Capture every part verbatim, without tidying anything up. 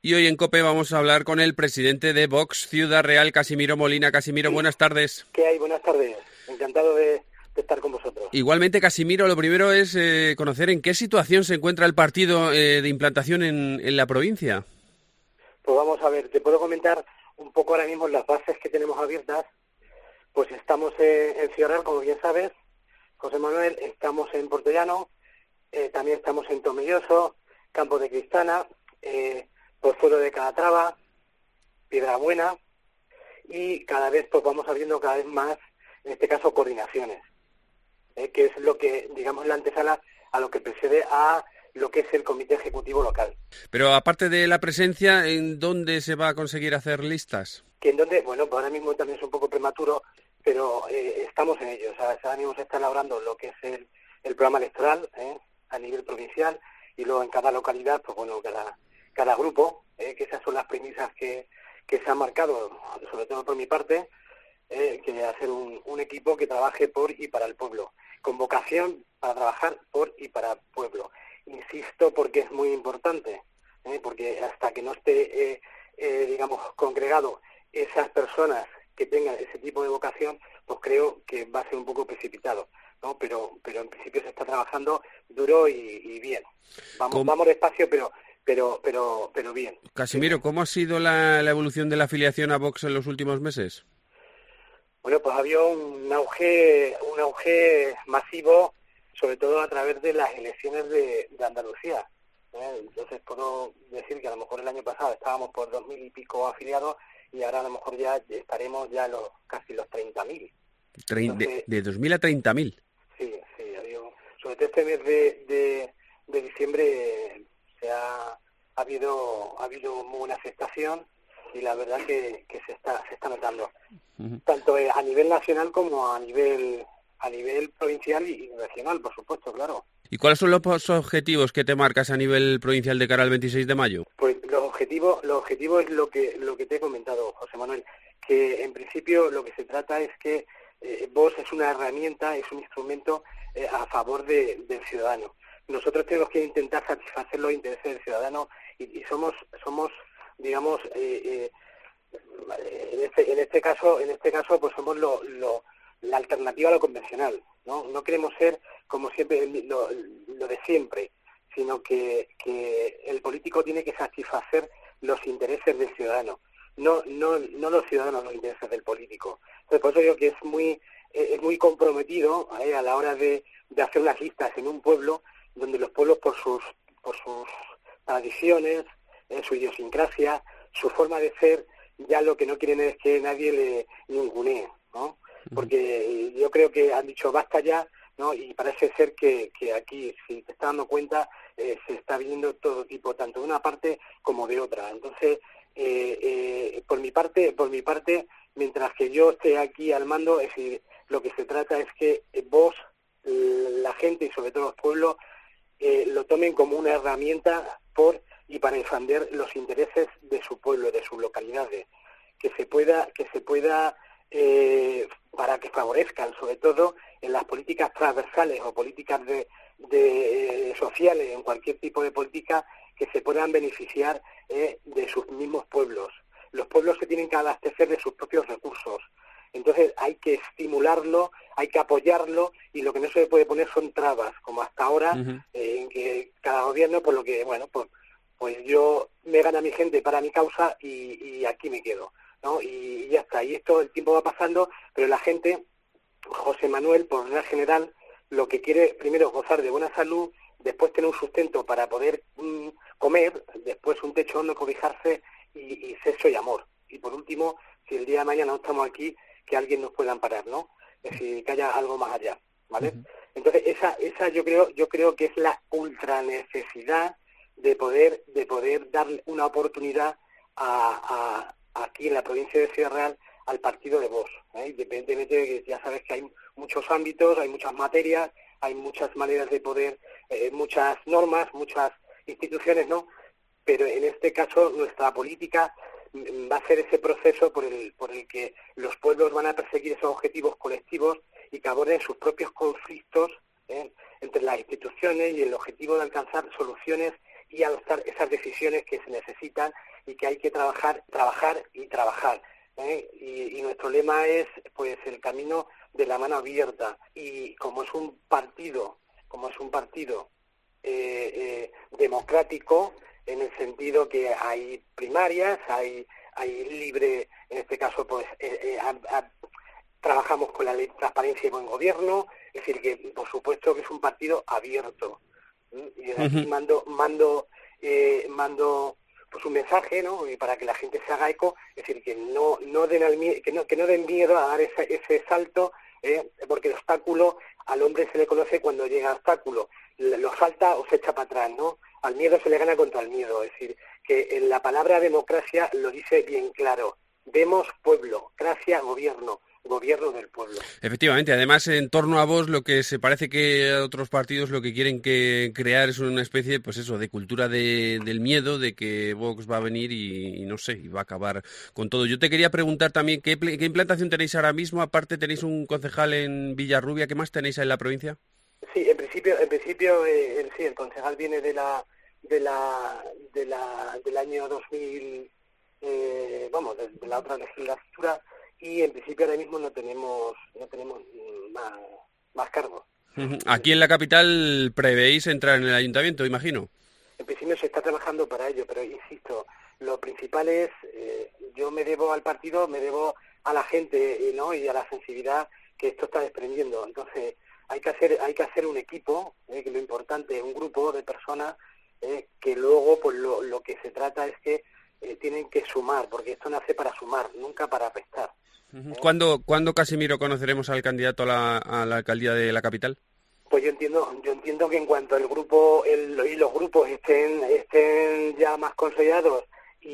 Y hoy en COPE vamos a hablar con el presidente de Vox Ciudad Real, Casimiro Molina. Casimiro, buenas tardes. ¿Qué hay? Buenas tardes. Encantado de, de estar con vosotros. Igualmente, Casimiro, lo primero es eh, conocer en qué situación se encuentra el partido eh, de implantación en, en la provincia. Pues vamos a ver, te puedo comentar un poco ahora mismo las bases que tenemos abiertas. Pues estamos en, en Ciudad Real, como bien sabes, José Manuel, estamos en Puertollano, eh, también estamos en Tomelloso, Campo de Cristana, eh, Pozuelo de Calatrava, Piedrabuena, y cada vez pues vamos abriendo cada vez más, en este caso, coordinaciones, eh, que es lo que, digamos, la antesala a lo que precede a lo que es el comité ejecutivo local. Pero aparte de la presencia, ¿en dónde se va a conseguir hacer listas? Que en donde, bueno, pues ahora mismo también es un poco prematuro, pero eh, estamos en ello. O sea, ahora mismo se está elaborando lo que es el, el programa electoral eh, a nivel provincial, y luego en cada localidad, pues bueno, cada, cada grupo, eh, que esas son las premisas que, que se han marcado, sobre todo por mi parte, eh, que hacer un, un equipo que trabaje por y para el pueblo, con vocación para trabajar por y para el pueblo. Insisto, porque es muy importante, eh, porque hasta que no esté, eh, eh, digamos, congregado esas personas que tengan ese tipo de vocación, pues creo que va a ser un poco precipitado, ¿no? Pero pero en principio se está trabajando duro y, y bien. Vamos ¿Cómo? vamos despacio, pero pero pero pero bien. Casimiro, ¿cómo ha sido la, la evolución de la afiliación a Vox en los últimos meses? Bueno, pues había un auge un auge masivo, sobre todo a través de las elecciones de, de Andalucía. ¿eh? Entonces puedo decir que a lo mejor el año pasado estábamos por dos mil y pico afiliados, y ahora a lo mejor ya estaremos ya los casi los treinta mil. De, de dos mil a treinta mil. Sí, sí, había, sobre todo este mes de, de, de diciembre se ha, ha habido ha habido muy buena aceptación, y la verdad que, que se está se está notando, uh-huh. tanto a nivel nacional como a nivel a nivel provincial y regional, por supuesto, claro. ¿Y cuáles son los objetivos que te marcas a nivel provincial de cara al veintiséis de mayo? Pues los objetivos, los objetivos es lo que lo que te he comentado, José Manuel, que en principio lo que se trata es que eh, Vox es una herramienta, es un instrumento eh, a favor de, del ciudadano. Nosotros tenemos que intentar satisfacer los intereses del ciudadano, y, y somos somos digamos eh, eh, en este en este caso en este caso pues somos lo, lo la alternativa a lo convencional, ¿no? No queremos ser como siempre lo, lo de siempre, sino que, que el político tiene que satisfacer los intereses del ciudadano, no no no los ciudadanos los intereses del político. Entonces, por eso digo que es muy eh, es muy comprometido eh, a la hora de, de hacer las listas en un pueblo, donde los pueblos por sus por sus tradiciones, eh, su idiosincrasia, su forma de ser, ya lo que no quieren es que nadie le ningunee, ¿no? Porque yo creo que han dicho basta ya, ¿no? Y parece ser que, que aquí, si te estás dando cuenta, eh, se está viendo todo tipo, tanto de una parte como de otra. Entonces, eh, eh, por mi parte, por mi parte, mientras que yo esté aquí al mando, es decir, lo que se trata es que vos, la gente y sobre todo los pueblos, eh, lo tomen como una herramienta por y para defender los intereses de su pueblo, de sus localidades, que se pueda, que se pueda Eh, para que favorezcan, sobre todo en las políticas transversales o políticas de, de eh, sociales, en cualquier tipo de política, que se puedan beneficiar eh, de sus mismos pueblos. Los pueblos se tienen que abastecer de sus propios recursos. Entonces hay que estimularlo, hay que apoyarlo, y lo que no se le puede poner son trabas, como hasta ahora, uh-huh. eh, en que cada gobierno, por lo que, bueno, pues, pues yo me gana mi gente para mi causa y, y aquí me quedo, ¿no? Y ya está, y esto el tiempo va pasando, pero la gente, José Manuel, por regla general, lo que quiere primero es gozar de buena salud, después tener un sustento para poder mmm, comer, después un techo donde cobijarse y, y sexo y amor. Y por último, si el día de mañana no estamos aquí, que alguien nos pueda amparar, ¿no? Es decir, que haya algo más allá, ¿vale? Uh-huh. Entonces, esa esa yo creo yo creo que es la ultra necesidad de poder de poder darle una oportunidad a, a aquí en la provincia de Ciudad Real al partido de Vox, ¿eh? Independientemente de que ya sabes que hay muchos ámbitos, hay muchas materias, hay muchas maneras de poder, eh, muchas normas, muchas instituciones, ¿no? Pero en este caso nuestra política va a ser ese proceso por el por el que los pueblos van a perseguir esos objetivos colectivos y que aborden sus propios conflictos, ¿eh? entre las instituciones, y el objetivo de alcanzar soluciones y adoptar esas decisiones que se necesitan y que hay que trabajar, trabajar y trabajar. ¿eh? Y, y nuestro lema es, pues, el camino de la mano abierta. Y como es un partido, como es un partido eh, eh, democrático, en el sentido que hay primarias, hay hay libre, en este caso, pues, eh, eh, a, a, trabajamos con la ley de transparencia y buen gobierno, es decir, que por supuesto que es un partido abierto. ¿sí? Y desde aquí mando, mando, eh, mando pues un mensaje, ¿no? Y para que la gente se haga eco, es decir, que no, no den al mie- que no, que no den miedo a dar ese, ese salto, ¿eh? Porque el obstáculo al hombre se le conoce cuando llega al obstáculo, lo salta o se echa para atrás, ¿no? Al miedo se le gana contra el miedo, es decir, que en la palabra democracia lo dice bien claro. Demos pueblo, gracia gobierno, gobierno del pueblo. Efectivamente, además en torno a Vox lo que se parece que a otros partidos lo que quieren que crear es una especie, pues eso, de cultura de, del miedo, de que Vox va a venir y, y no sé, y va a acabar con todo. Yo te quería preguntar también, ¿qué, qué implantación tenéis ahora mismo? Aparte tenéis un concejal en Villarrubia, ¿qué más tenéis en la provincia? Sí, en principio, en principio, eh, el, sí, el concejal viene de la, de la, de la, del año dos mil, eh, vamos, de, de la otra legislatura, y en principio ahora mismo no tenemos, no tenemos más, más cargos. Aquí en la capital prevéis entrar en el ayuntamiento, imagino. En principio se está trabajando para ello, pero insisto, lo principal es, eh, yo me debo al partido, me debo a la gente, ¿no? Y a la sensibilidad que esto está desprendiendo. Entonces, hay que hacer, hay que hacer un equipo, eh, que lo importante es un grupo de personas eh, que luego, pues lo, lo que se trata es que eh, tienen que sumar, porque esto nace para sumar, nunca para restar. ¿eh? ¿Cuándo, ¿Cuándo, Casimiro, conoceremos al candidato a la, a la alcaldía de la capital? Pues yo entiendo, yo entiendo que en cuanto el grupo el, y los grupos estén estén ya más consolidados y,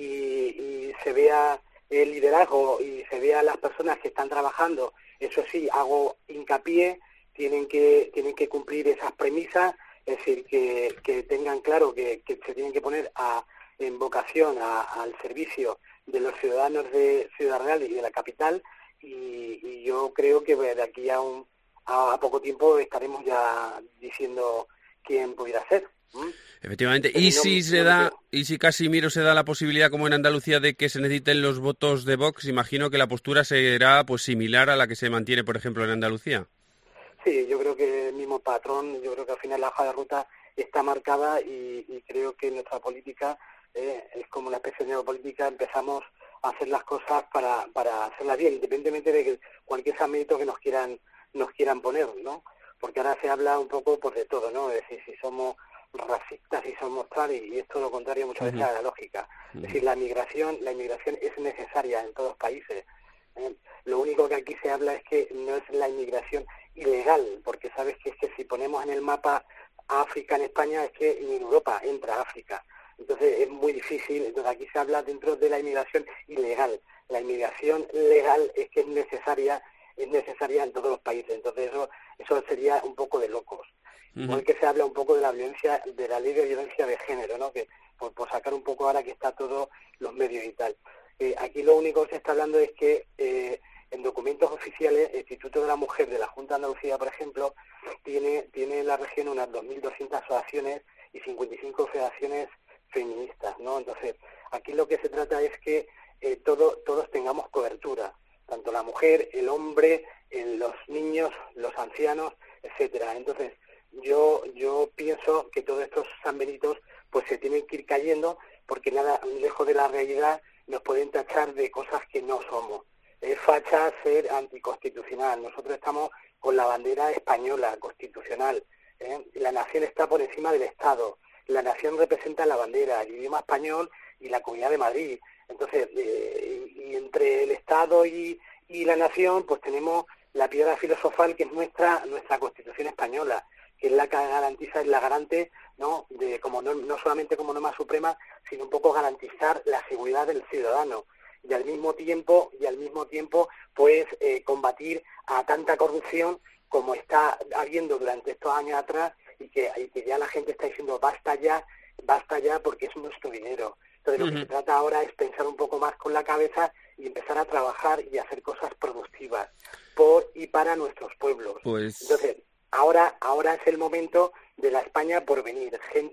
y se vea el liderazgo y se vea las personas que están trabajando, eso sí, hago hincapié, tienen que tienen que cumplir esas premisas, es decir, que, que tengan claro que, que se tienen que poner a, en vocación a, al servicio de los ciudadanos de Ciudad Real y de la capital, y, y yo creo que de aquí a un a poco tiempo estaremos ya diciendo quién pudiera ser. ¿Mm? Efectivamente. ¿Y si no, se no da, y si Casimiro se da la posibilidad, como en Andalucía, de que se necesiten los votos de Vox, imagino que la postura será pues similar a la que se mantiene, por ejemplo, en Andalucía? Sí, yo creo que el mismo patrón, yo creo que al final la hoja de ruta está marcada y, y creo que nuestra política eh, es como una especie de neopolítica, empezamos a hacer las cosas para, para hacerlas bien, independientemente de que cualquier ámbito que nos quieran nos quieran poner, ¿no? Porque ahora se habla un poco pues de todo, ¿no? Es decir, si somos racistas, si somos tal, y esto lo contrario muchas veces a la lógica. Es decir, la migración, la inmigración es necesaria en todos los países. ¿eh? Lo único que aquí se habla es que no es la inmigración ilegal, porque sabes que es que si ponemos en el mapa África en España, es que ni en Europa entra África. Entonces es muy difícil, entonces aquí se habla dentro de la inmigración ilegal. La inmigración legal es que es necesaria es necesaria en todos los países, entonces eso eso sería un poco de locos. Uh-huh. Igual que se habla un poco de la violencia, de la ley de violencia de género, ¿no? Que por, por sacar un poco ahora que está todos los medios y tal. Eh, aquí lo único que se está hablando es que eh, en documentos oficiales el Instituto de la Mujer de la Junta de Andalucía, por ejemplo, tiene tiene en la región unas dos mil doscientas asociaciones y cincuenta y cinco federaciones feministas, ¿no? Entonces, aquí lo que se trata es que eh, todo, todos tengamos cobertura, tanto la mujer, el hombre, el, los niños, los ancianos, etcétera. Entonces, yo yo pienso que todos estos sanbenitos pues se tienen que ir cayendo, porque nada lejos de la realidad nos pueden tachar de cosas que no somos. Es facha ser anticonstitucional. Nosotros estamos con la bandera española, constitucional. ¿eh? La nación está por encima del Estado. La nación representa la bandera, el idioma español y la Comunidad de Madrid. Entonces, eh, y entre el Estado y, y la nación, pues tenemos la piedra filosofal que es nuestra nuestra Constitución española, que es la que garantiza, es la garante, ¿no? De como no, no solamente como norma suprema, sino un poco garantizar la seguridad del ciudadano y al mismo tiempo y al mismo tiempo, pues eh, combatir a tanta corrupción como está habiendo durante estos años atrás y que, y que ya la gente está diciendo basta ya, basta ya porque es nuestro dinero. Entonces lo uh-huh. que se trata ahora es pensar un poco más con la cabeza y empezar a trabajar y hacer cosas productivas por y para nuestros pueblos. Pues... Entonces, ahora ahora es el momento de la España por venir. Gente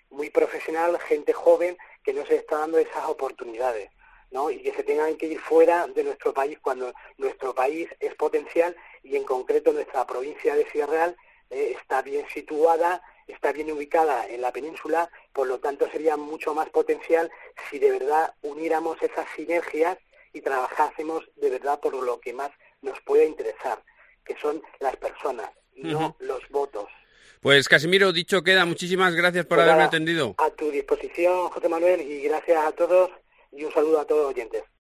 muy profesional, gente joven que no se está dando esas oportunidades, ¿no? Y que se tengan que ir fuera de nuestro país cuando nuestro país es potencial y en concreto nuestra provincia de Ciudad Real eh, está bien situada, está bien ubicada en la península, por lo tanto sería mucho más potencial si de verdad uniéramos esas sinergias y trabajásemos de verdad por lo que más nos puede interesar, que son las personas, no uh-huh. los votos. Pues Casimiro, dicho queda, muchísimas gracias por pues haberme nada, atendido. A tu disposición, José Manuel, y gracias a todos y un saludo a todos los oyentes.